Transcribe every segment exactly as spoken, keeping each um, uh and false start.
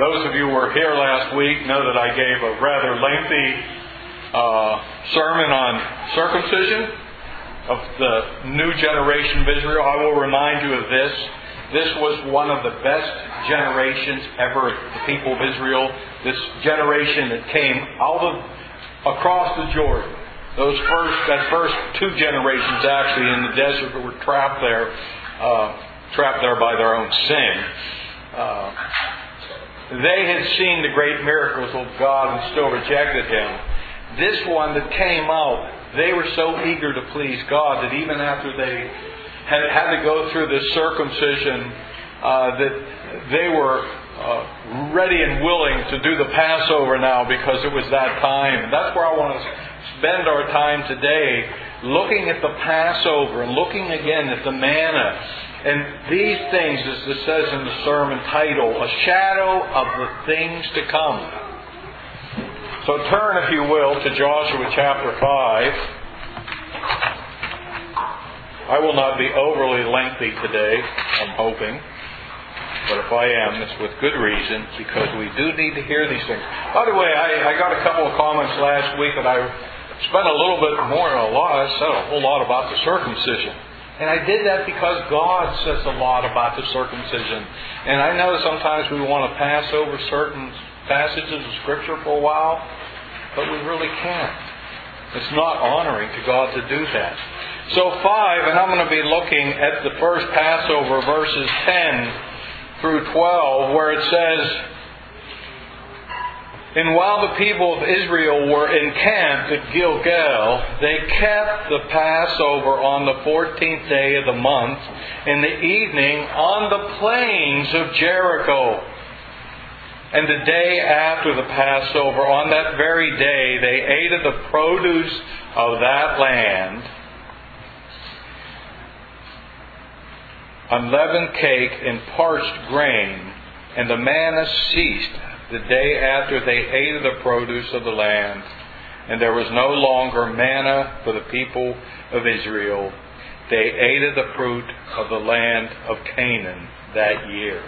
those of you who were here last week know that I gave a rather lengthy uh, sermon on circumcision of the new generation of Israel. I will remind you of this. This was one of the best generations ever, the people of Israel. This generation that came out of across the Jordan. Those first, that first two generations actually in the desert that were trapped there, uh, trapped there by their own sin. Uh, they had seen the great miracles of God and still rejected Him. This one that came out, they were so eager to please God that even after they had, had to go through this circumcision, uh, that they were uh, ready and willing to do the Passover now because it was that time. And that's where I want to spend our time today, looking at the Passover and looking again at the manna. And these things, as it says in the sermon title, a shadow of the things to come. So turn, if you will, to Joshua chapter five. I will not be overly lengthy today, I'm hoping. But if I am, it's with good reason, because we do need to hear these things. By the way, I, I got a couple of comments last week, and I spent a little bit more, a lot, I said a whole lot about the circumcision. And I did that because God says a lot about the circumcision. And I know sometimes we want to pass over certain passages of Scripture for a while, but we really can't. It's not honoring to God to do that. So five, and I'm going to be looking at the first Passover, verses ten through twelve, where it says, "And while the people of Israel were encamped at Gilgal, they kept the Passover on the fourteenth day of the month in the evening on the plains of Jericho. And the day after the Passover, on that very day, they ate of the produce of that land, unleavened cake and parched grain, and the manna ceased the day after they ate of the produce of the land, and there was no longer manna for the people of Israel. They ate of the fruit of the land of Canaan that year."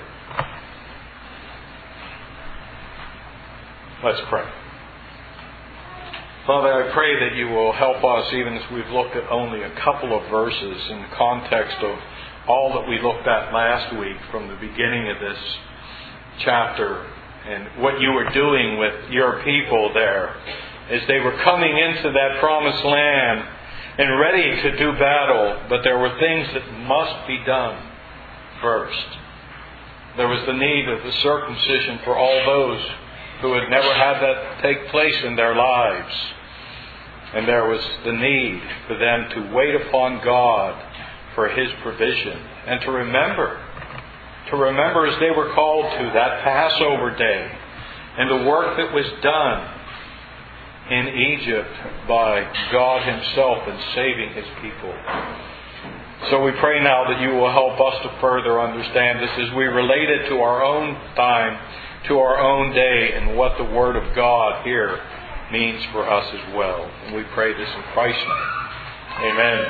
Let's pray. Father, I pray that you will help us, even as we've looked at only a couple of verses in the context of all that we looked at last week from the beginning of this chapter, and what you were doing with your people there as they were coming into that promised land and ready to do battle. But there were things that must be done first. There was the need of the circumcision for all those who had never had that take place in their lives. And there was the need for them to wait upon God for His provision and to remember To remember as they were called to that Passover day and the work that was done in Egypt by God Himself in saving His people. So we pray now that you will help us to further understand this as we relate it to our own time, to our own day, and what the Word of God here means for us as well. And we pray this in Christ's name. Amen.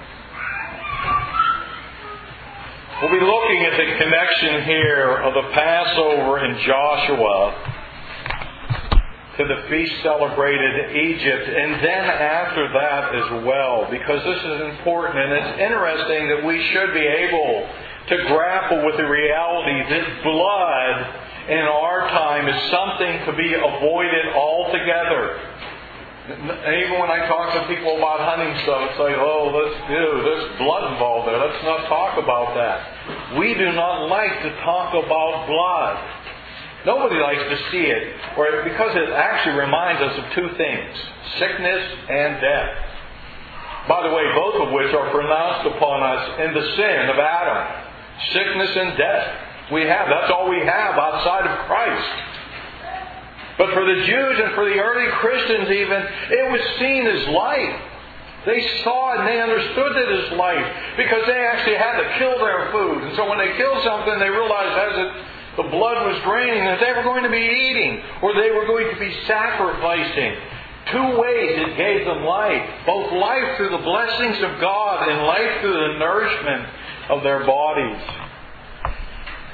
We'll be looking at the connection here of the Passover in Joshua to the feast celebrated in Egypt, and then after that as well, because this is important, and it's interesting that we should be able to grapple with the reality that blood in our time is something to be avoided altogether. Even when I talk to people about hunting stuff, it's like, oh, let's do, there's blood involved there. Let's not talk about that. We do not like to talk about blood. Nobody likes to see it, or because it actually reminds us of two things: sickness and death. By the way, both of which are pronounced upon us in the sin of Adam. Sickness and death. We have. That's all we have outside of Christ. But for the Jews and for the early Christians even, it was seen as life. They saw it and they understood it as life because they actually had to kill their food. And so when they killed something, they realized as it, the blood was draining that they were going to be eating or they were going to be sacrificing. Two ways it gave them life. Both life through the blessings of God and life through the nourishment of their bodies.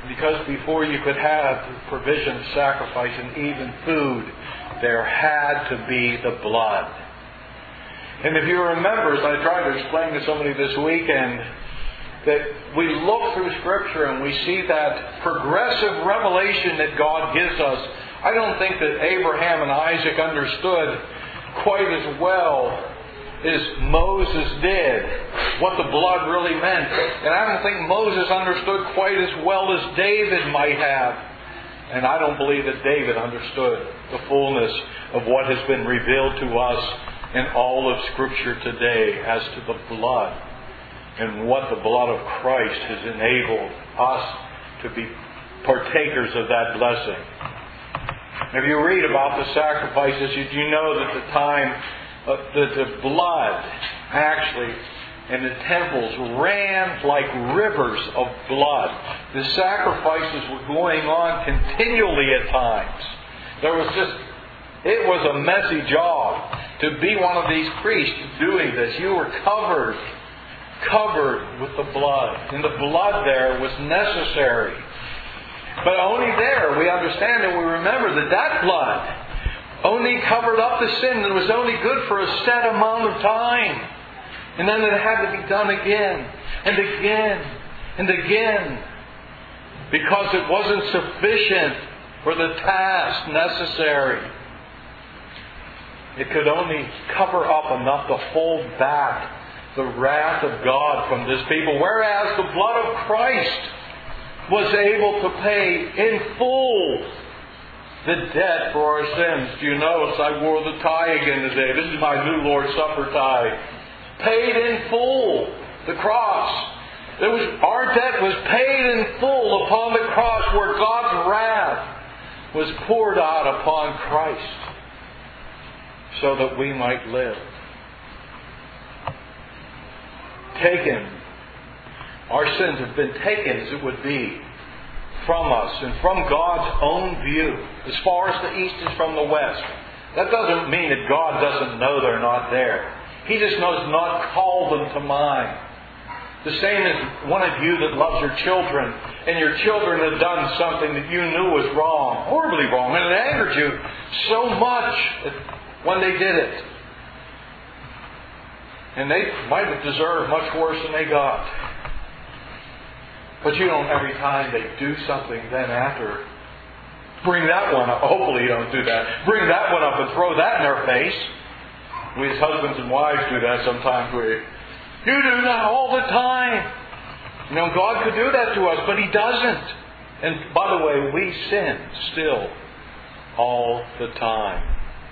Because before you could have the provision of sacrifice and even food, there had to be the blood. And if you remember, as I tried to explain to somebody this weekend, that we look through Scripture and we see that progressive revelation that God gives us. I don't think that Abraham and Isaac understood quite as well as Moses did what the blood really meant. And I don't think Moses understood quite as well as David might have. And I don't believe that David understood the fullness of what has been revealed to us in all of Scripture today as to the blood and what the blood of Christ has enabled us to be partakers of that blessing. If you read about the sacrifices, you know that the time uh, that the blood actually in the temples ran like rivers of blood. The sacrifices were going on continually at times. There was just, it was a messy job to be one of these priests doing this. You were covered, covered with the blood. And the blood there was necessary. But only there we understand and we remember that that blood only covered up the sin and was only good for a set amount of time. And then it had to be done again and again and again because it wasn't sufficient for the task necessary. It could only cover up enough to hold back the wrath of God from this people, whereas the blood of Christ was able to pay in full the debt for our sins. Do you notice I wore the tie again today? This is my new Lord's Supper tie. Paid in full. The cross. It was, our debt was paid in full upon the cross where God's wrath was poured out upon Christ so that we might live. Taken. Our sins have been taken, as it would be, from us and from God's own view, as far as the east is from the west. That doesn't mean that God doesn't know they're not there. He just knows not call them to mind. The same as one of you that loves your children, and your children have done something that you knew was wrong, horribly wrong, and it angered you so much when they did it. And they might have deserved much worse than they got. But you don't, every time they do something, then after, bring that one up. Hopefully you don't do that. Bring that one up and throw that in their face. We as husbands and wives do that sometimes. We, you do that all the time. You know, God could do that to us, but He doesn't. And by the way, we sin still all the time.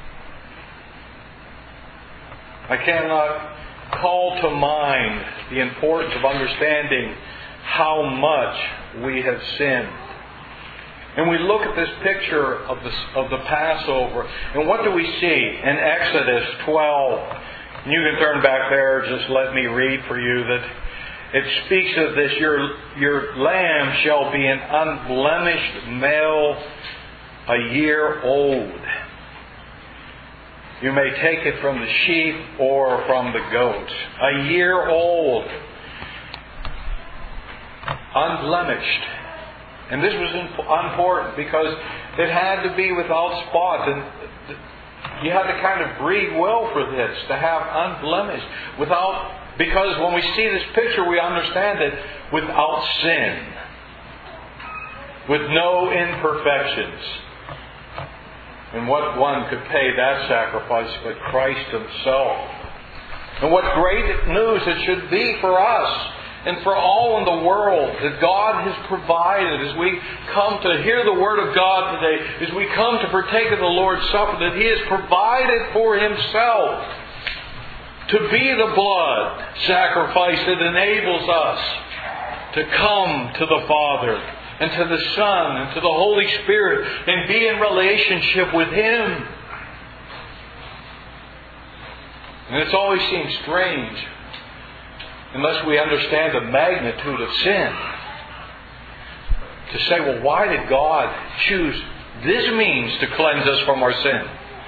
I cannot call to mind the importance of understanding how much we have sinned. And we look at this picture of the, of the Passover, and what do we see in Exodus twelve? And you can turn back there, just let me read for you that it speaks of this. Your, your lamb shall be an unblemished male, a year old. You may take it from the sheep or from the goats. A year old. Unblemished. And this was important because it had to be without spot. And you had to kind of breed well for this, to have unblemished. Without, because when we see this picture, we understand it without sin. With no imperfections. And what one could pay that sacrifice but Christ Himself. And what great news it should be for us and for all in the world that God has provided as we come to hear the Word of God today, as we come to partake of the Lord's Supper, that He has provided for Himself to be the blood sacrifice that enables us to come to the Father and to the Son and to the Holy Spirit and be in relationship with Him. And it's always seemed strange, unless we understand the magnitude of sin, to say, well, why did God choose this means to cleanse us from our sin?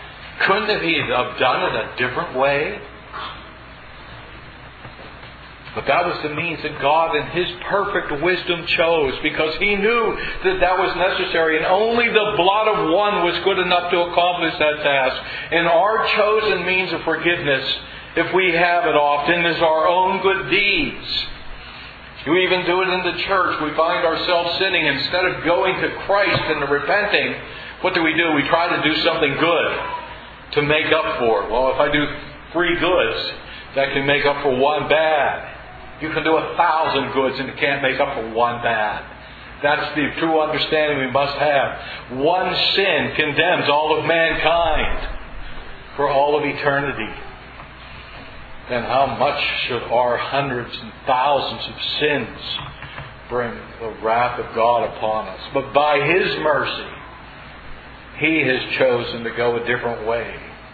Couldn't He have done it a different way? But that was the means that God in His perfect wisdom chose, because He knew that that was necessary, and only the blood of one was good enough to accomplish that task. And our chosen means of forgiveness, if we have it often, is our own good deeds. We even do it in the church. We find ourselves sinning. Instead of going to Christ and repenting, what do we do? We try to do something good to make up for it. Well, if I do three goods, that can make up for one bad. You can do a thousand goods and it can't make up for one bad. That's the true understanding we must have. One sin condemns all of mankind for all of eternity. Then how much should our hundreds and thousands of sins bring the wrath of God upon us? But by His mercy, He has chosen to go a different way.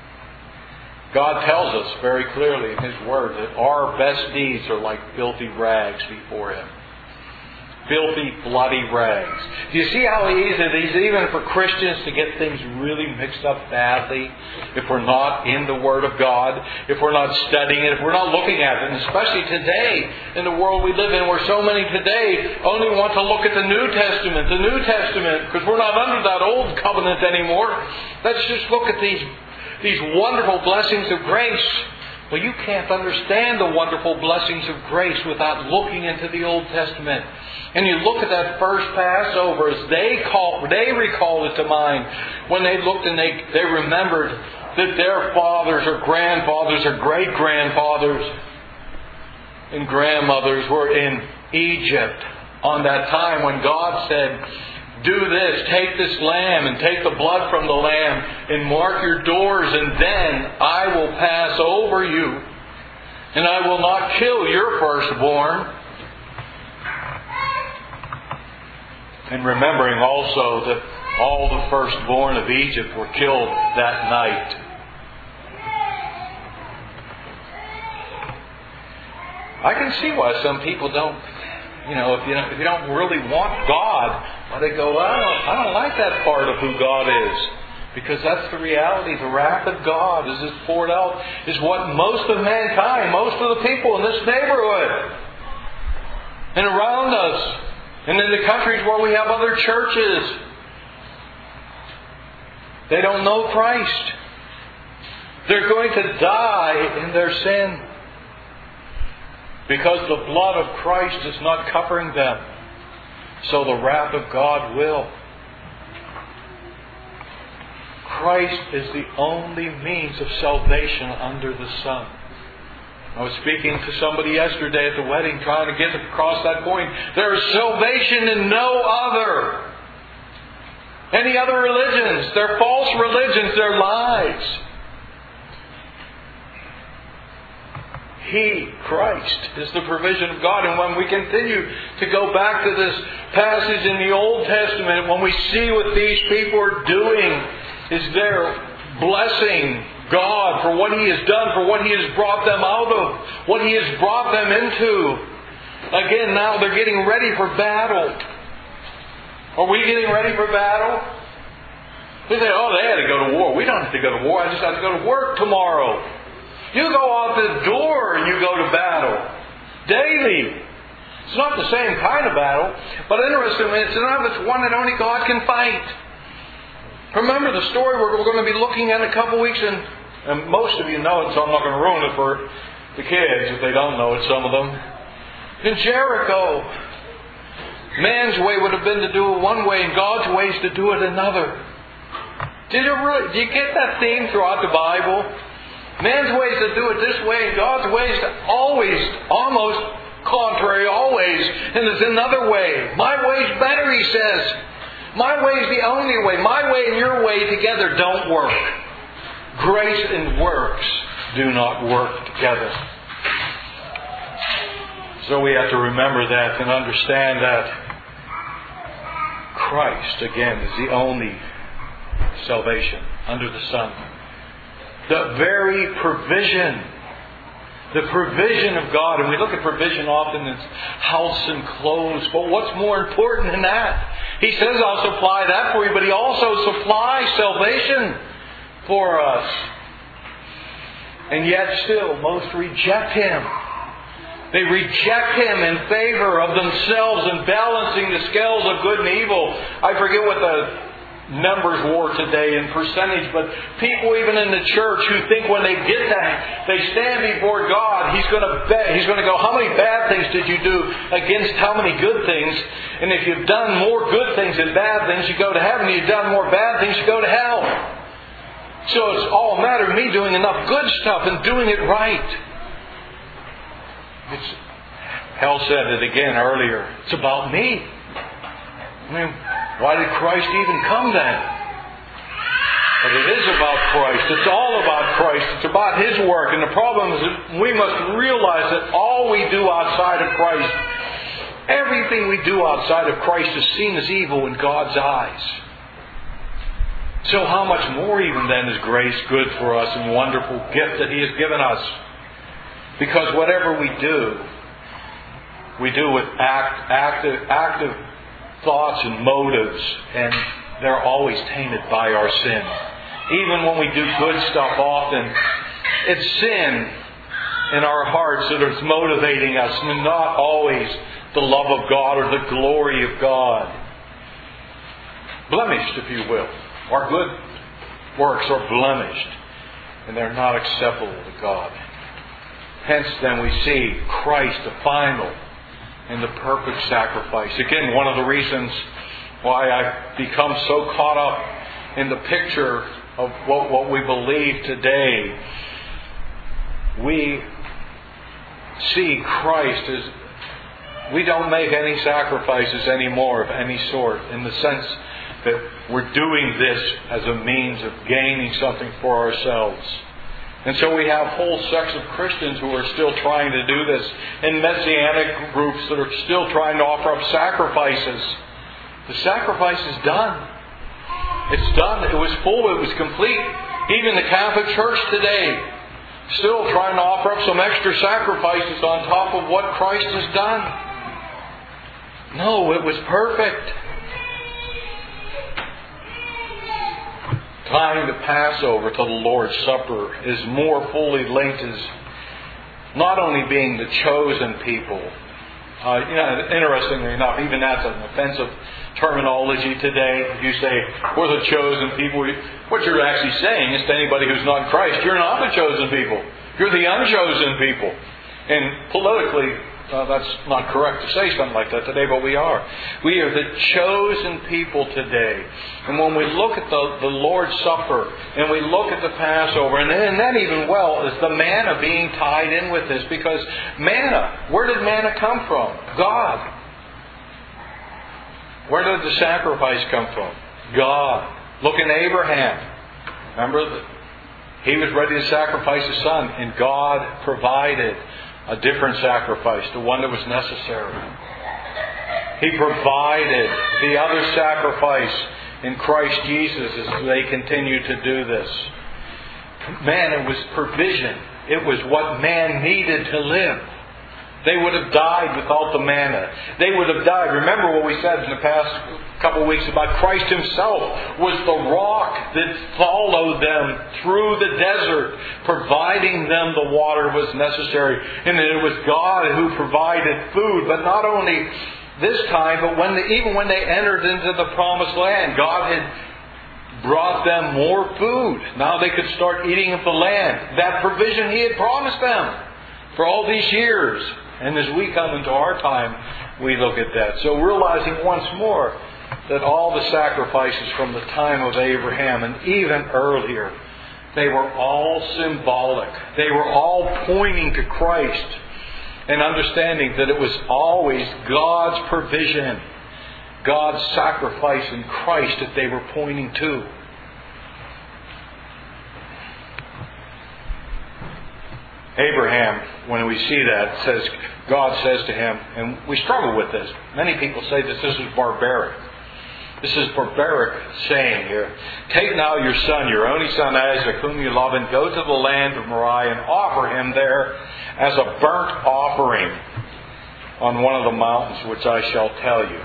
God tells us very clearly in His Word that our best deeds are like filthy rags before Him. Filthy, bloody rags. Do you see how easy it is even for Christians to get things really mixed up badly if we're not in the Word of God, if we're not studying it, if we're not looking at it? And especially today, in the world we live in, where so many today only want to look at the New Testament, the New Testament, because we're not under that old covenant anymore. Let's just look at these These wonderful blessings of grace. Well, you can't understand the wonderful blessings of grace without looking into the Old Testament. And you look at that first Passover as they call, they recall it to mind when they looked and they, they remembered that their fathers or grandfathers or great-grandfathers and grandmothers were in Egypt on that time when God said, do this, take this lamb and take the blood from the lamb and mark your doors, and then I will pass over you and I will not kill your firstborn. And remembering also that all the firstborn of Egypt were killed that night. I can see why some people don't, you know, if you don't, if you don't really want God, why they go, well, I don't, I don't like that part of who God is. Because that's the reality. The wrath of God as it's poured out is what most of mankind, most of the people in this neighborhood and around us and in the countries where we have other churches, they don't know Christ. They're going to die in their sin because the blood of Christ is not covering them. So the wrath of God will. Christ is the only means of salvation under the sun. I was speaking to somebody yesterday at the wedding trying to get across that point. There is salvation in no other. Any other religions, they're false religions, they're lies. He, Christ, is the provision of God. And when we continue to go back to this passage in the Old Testament, when we see what these people are doing, is they're blessing God for what He has done, for what He has brought them out of, what He has brought them into. Again, now they're getting ready for battle. Are we getting ready for battle? They say, oh, they had to go to war. We don't have to go to war. I just have to go to work tomorrow. You go out the door and you go to battle. Daily. It's not the same kind of battle. But interestingly, it's not it's one that only God can fight. Remember the story we're going to be looking at in a couple weeks, and, and most of you know it, so I'm not going to ruin it for the kids if they don't know it, some of them. In Jericho, man's way would have been to do it one way, and God's way is to do it another. Did you really, do you get that theme throughout the Bible? Man's way is to do it this way, and God's way is to always, almost contrary, always, and there's another way. My way's better, He says. My way is the only way. My way and your way together don't work. Grace and works do not work together. So we have to remember that and understand that Christ, again, is the only salvation under the sun. The very provision, the provision of God, and we look at provision often as house and clothes, but what's more important than that? He says, I'll supply that for you, but He also supplies salvation for us. And yet still, most reject Him. They reject Him in favor of themselves and balancing the scales of good and evil. I forget what the numbers were today in percentage, but people even in the church who think when they get that, they stand before God, He's going to bet, He's going to go, how many bad things did you do against how many good things? And if you've done more good things than bad things, you go to heaven. If you've done more bad things, you go to hell. So it's all a matter of me doing enough good stuff and doing it right. It's, Hell said it again earlier. It's about me. I mean, why did Christ even come then? But it is about Christ. It's all about Christ. It's about His work. And the problem is that we must realize that all we do outside of Christ, everything we do outside of Christ is seen as evil in God's eyes. So how much more even then is grace good for us and wonderful gift that He has given us? Because whatever we do, we do with act, active, active thoughts and motives, and they're always tainted by our sin. Even when we do good stuff often, it's sin in our hearts that is motivating us, and not always the love of God or the glory of God. Blemished, if you will. Our good works are blemished, and they're not acceptable to God. Hence, then, we see Christ, the final and the perfect sacrifice. Again, one of the reasons why I've become so caught up in the picture of what, what we believe today. We see Christ as, we don't make any sacrifices anymore of any sort, in the sense that we're doing this as a means of gaining something for ourselves. And so we have whole sects of Christians who are still trying to do this, and Messianic groups that are still trying to offer up sacrifices. The sacrifice is done. It's done. It was full. It was complete. Even the Catholic Church today, still trying to offer up some extra sacrifices on top of what Christ has done. No, it was perfect. Tying the Passover to the Lord's Supper is more fully linked as not only being the chosen people. Uh, you know, interestingly enough, even that's an offensive terminology today. If you say, we're the chosen people, what you're actually saying is to anybody who's not Christ, you're not the chosen people. You're the unchosen people. And politically, Uh, that's not correct to say something like that today, but we are. We are the chosen people today. And when we look at the, the Lord's Supper, and we look at the Passover, and then, and then even well is the manna being tied in with this, because manna, where did manna come from? God. Where did the sacrifice come from? God. Look at Abraham. Remember that he was ready to sacrifice his son, and God provided a different sacrifice, the one that was necessary. He provided the other sacrifice in Christ Jesus as they continue to do this. Man, it was provision. It was what man needed to live. They would have died without the manna. They would have died. Remember what we said in the past couple of weeks about Christ Himself was the rock that followed them through the desert, providing them the water was necessary. And that it was God who provided food. But not only this time, but when they, even when they entered into the promised land, God had brought them more food. Now they could start eating of the land. That provision He had promised them for all these years. And as we come into our time, we look at that. So realizing once more that all the sacrifices from the time of Abraham and even earlier, they were all symbolic. They were all pointing to Christ, and understanding that it was always God's provision, God's sacrifice in Christ that they were pointing to. Abraham, when we see that, says, God says to him, and we struggle with this. Many people say that this is barbaric. This is barbaric saying here. Take now your son, your only son Isaac, whom you love, and go to the land of Moriah and offer him there as a burnt offering on one of the mountains which I shall tell you.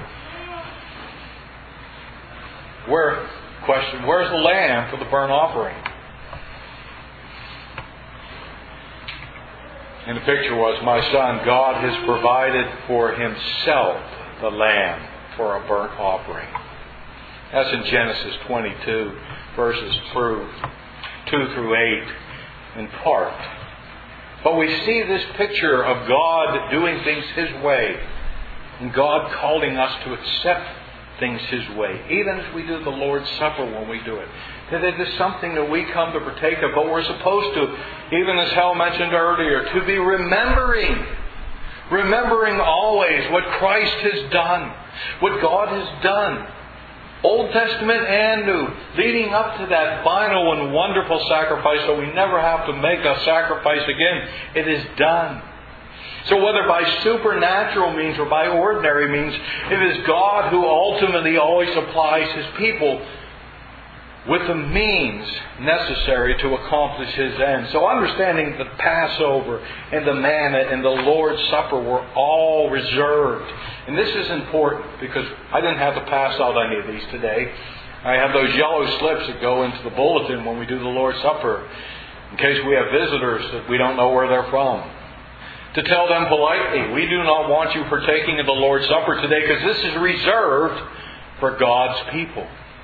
Where, question, where's the lamb for the burnt offering? And the picture was, my son, God has provided for Himself the lamb for a burnt offering. That's in Genesis twenty-two, verses through two through eight in part. But we see this picture of God doing things His way, and God calling us to accept things His way, even as we do the Lord's Supper when we do it. That it is something that we come to partake of, but we're supposed to, even as Hal mentioned earlier, to be remembering, remembering always what Christ has done, what God has done, Old Testament and New, leading up to that final and wonderful sacrifice, so we never have to make a sacrifice again. It is done. So whether by supernatural means or by ordinary means, it is God who ultimately always supplies His people with the means necessary to accomplish His end. So understanding the Passover and the manna and the Lord's Supper were all reserved. And this is important because I didn't have to pass out any of these today. I have those yellow slips that go into the bulletin when we do the Lord's Supper, in case we have visitors that we don't know where they're from, to tell them politely, we do not want you partaking of the Lord's Supper today because this is reserved for God's people.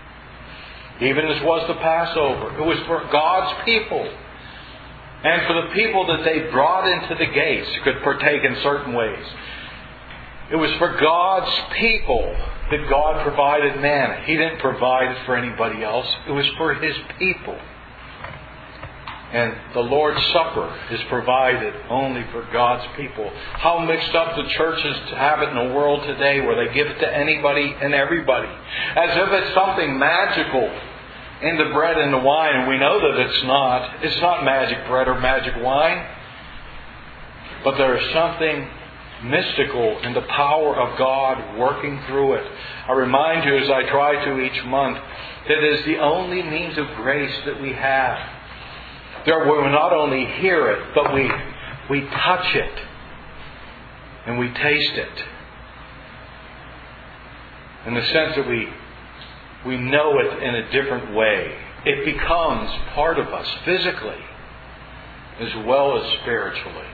Even as was the Passover. It was for God's people. And for the people that they brought into the gates could partake in certain ways. It was for God's people that God provided manna. He didn't provide it for anybody else. It was for His people. And the Lord's Supper is provided only for God's people. How mixed up the churches have it in the world today, where they give it to anybody and everybody, as if it's something magical in the bread and the wine. And we know that it's not. It's not magic bread or magic wine. But there is something mystical in the power of God working through it. I remind you, as I try to each month, that it is the only means of grace that we have. There we not only hear it, but we we touch it and we taste it. In the sense that we we know it in a different way. It becomes part of us physically as well as spiritually.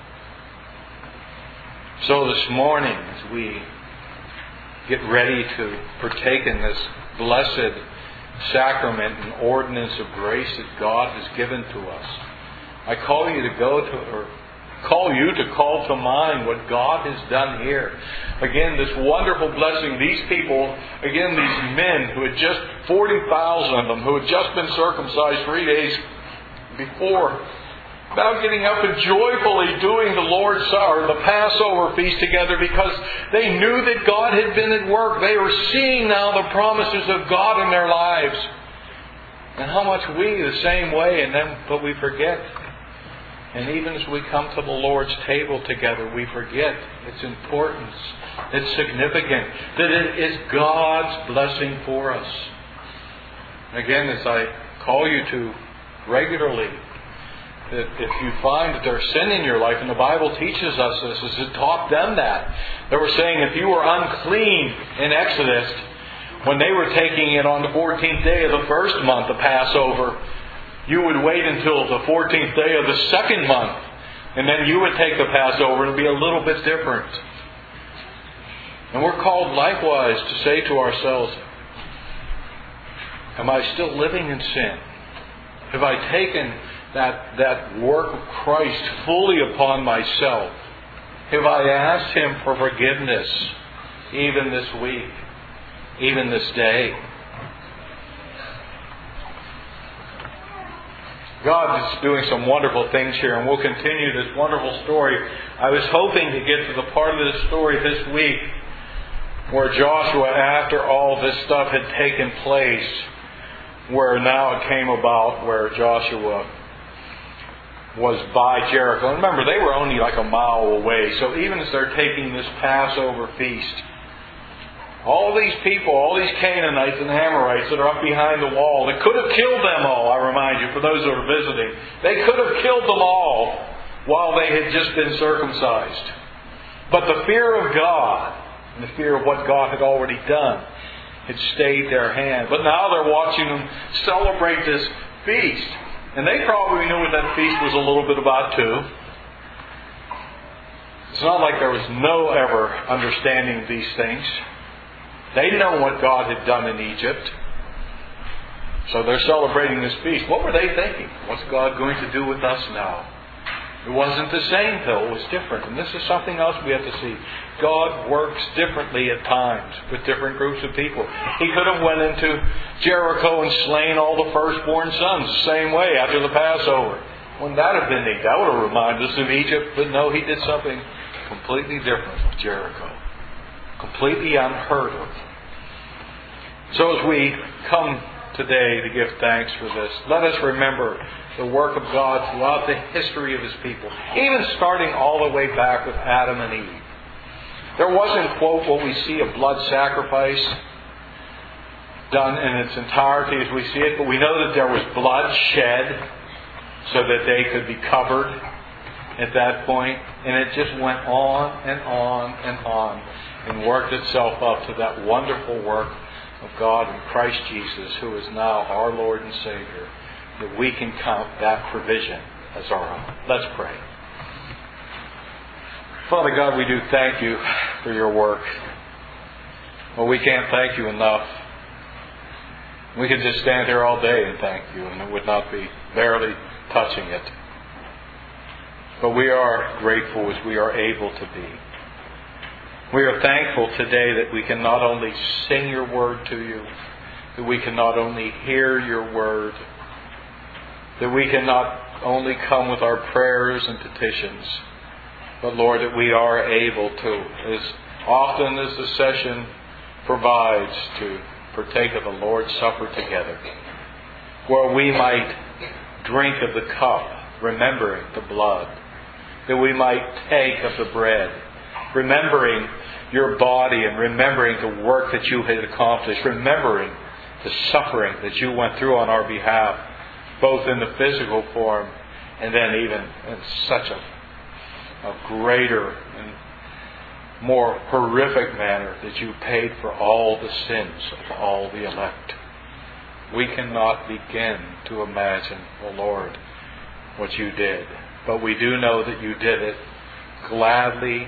So this morning, as we get ready to partake in this blessed sacrament and ordinance of grace that God has given to us, I call you to go to, or call you to call to mind what God has done here. Again, this wonderful blessing. These people, again, these men who had just, forty thousand of them, who had just been circumcised three days before, now getting up and joyfully doing the Lord's Supper, the Passover feast together, because they knew that God had been at work. They were seeing now the promises of God in their lives. And how much we, the same way, and then, but we forget. And even as we come to the Lord's table together, we forget its importance, its significance, that it is God's blessing for us. Again, as I call you to regularly, that if you find that there's sin in your life, and the Bible teaches us this, as it taught them that. They were saying if you were unclean in Exodus, when they were taking it on the fourteenth day of the first month, the Passover, you would wait until the fourteenth day of the second month, and then you would take the Passover. It would be a little bit different. And we're called likewise to say to ourselves, am I still living in sin? Have I taken that, that work of Christ fully upon myself? Have I asked Him for forgiveness even this week, even this day? God is doing some wonderful things here, and we'll continue this wonderful story. I was hoping to get to the part of this story this week where Joshua, after all this stuff had taken place, where now it came about where Joshua was by Jericho. And remember, they were only like a mile away. So even as they're taking this Passover feast, all these people, all these Canaanites and Amorites that are up behind the wall, that could have killed them all, I remind you, for those who are visiting. They could have killed them all while they had just been circumcised. But the fear of God and the fear of what God had already done had stayed their hand. But now they're watching them celebrate this feast. And they probably knew what that feast was a little bit about too. It's not like there was no ever understanding of these things. They know what God had done in Egypt. So they're celebrating this feast. What were they thinking? What's God going to do with us now? It wasn't the same, though. It was different. And this is something else we have to see. God works differently at times with different groups of people. He could have went into Jericho and slain all the firstborn sons the same way after the Passover. Wouldn't that have been neat? That would have reminded us of Egypt. But no, He did something completely different with Jericho. Completely unheard of. So as we come today to give thanks for this, let us remember the work of God throughout the history of His people, even starting all the way back with Adam and Eve. There wasn't, quote, what we see, a blood sacrifice done in its entirety as we see it, but we know that there was blood shed so that they could be covered at that point, and it just went on and on and on and worked itself up to that wonderful work of God in Christ Jesus, who is now our Lord and Savior, that we can count that provision as our own. Let's pray. Father God, we do thank You for Your work. Well, we can't thank You enough. We could just stand here all day and thank You, and it would not be barely touching it. But we are grateful as we are able to be. We are thankful today that we can not only sing Your word to You, that we can not only hear Your word, that we can not only come with our prayers and petitions, but Lord, that we are able to, as often as the session provides, to partake of the Lord's Supper together, where we might drink of the cup, remembering the blood, that we might take of the bread, remembering Your body and remembering the work that You had accomplished, remembering the suffering that You went through on our behalf, both in the physical form and then even in such a, a greater and more horrific manner that You paid for all the sins of all the elect. We cannot begin to imagine, O Lord, what You did. But we do know that You did it gladly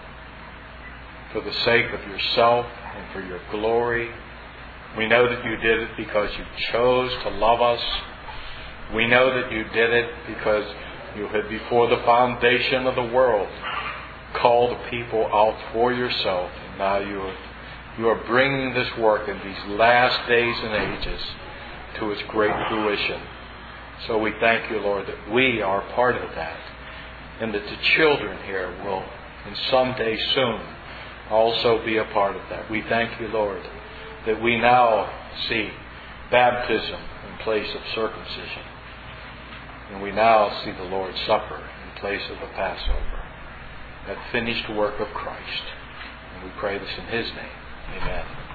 for the sake of Yourself and for Your glory. We know that You did it because You chose to love us. We know that You did it because You had, before the foundation of the world, called the people out for Yourself. And now You are, you are bringing this work in these last days and ages to its great fruition. So we thank You, Lord, that we are part of that, and that the children here will, in some day soon, also be a part of that. We thank You, Lord, that we now see baptism in place of circumcision, and we now see the Lord's Supper in place of the Passover, that finished work of Christ. And we pray this in His name. Amen.